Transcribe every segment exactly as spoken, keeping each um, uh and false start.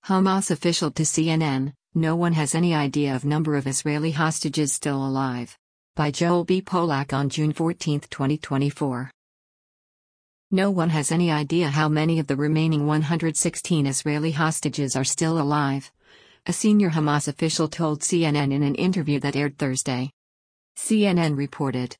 Hamas official to C N N, no one has any idea of number of Israeli hostages still alive. By Joel B. Polak on June fourteenth, twenty twenty-four. No one has any idea how many of the remaining one hundred sixteen Israeli hostages are still alive, a senior Hamas official told C N N in an interview that aired Thursday. C N N reported.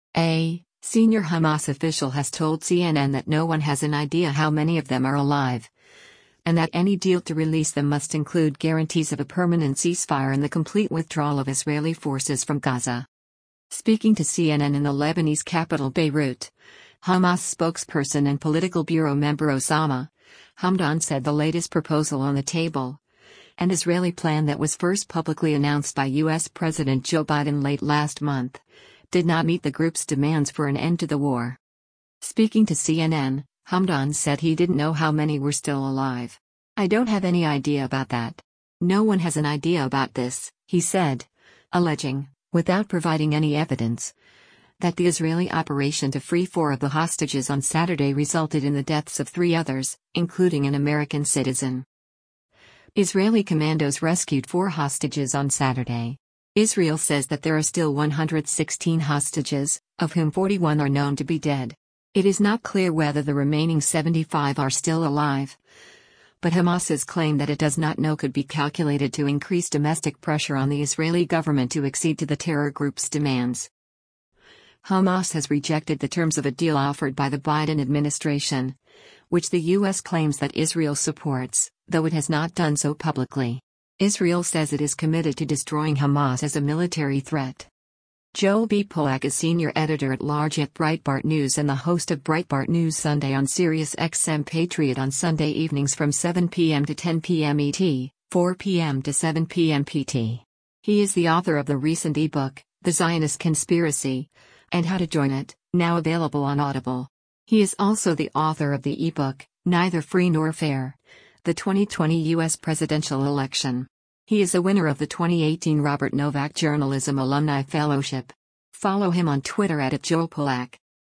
A senior Hamas official has told C N N that no one has an idea how many of them are alive, and that any deal to release them must include guarantees of a permanent ceasefire and the complete withdrawal of Israeli forces from Gaza. Speaking to C N N in the Lebanese capital Beirut, Hamas spokesperson and political bureau member Osama Hamdan said the latest proposal on the table, an Israeli plan that was first publicly announced by U S President Joe Biden late last month, did not meet the group's demands for an end to the war. Speaking to C N N, Hamdan said he didn't know how many were still alive. "I don't have any idea about that. No one has an idea about this," he said, alleging, without providing any evidence, that the Israeli operation to free four of the hostages on Saturday resulted in the deaths of three others, including an American citizen. Israeli commandos rescued four hostages on Saturday. Israel says that there are still one hundred sixteen hostages, of whom forty-one are known to be dead. It is not clear whether the remaining seventy-five are still alive, but Hamas's claim that it does not know could be calculated to increase domestic pressure on the Israeli government to accede to the terror group's demands. Hamas has rejected the terms of a deal offered by the Biden administration, which the U S claims that Israel supports, though it has not done so publicly. Israel says it is committed to destroying Hamas as a military threat. Joel B. Polak is senior editor-at-large at Breitbart News and the host of Breitbart News Sunday on Sirius X M Patriot on Sunday evenings from seven p m to ten p m E T, four p m to seven p m P T. He is the author of the recent ebook, The Zionist Conspiracy, and How to Join It, now available on Audible. He is also the author of the ebook, Neither Free Nor Fair: The twenty twenty U S Presidential Election. He is a winner of the twenty eighteen Robert Novak Journalism Alumni Fellowship. Follow him on Twitter at Joel Polak.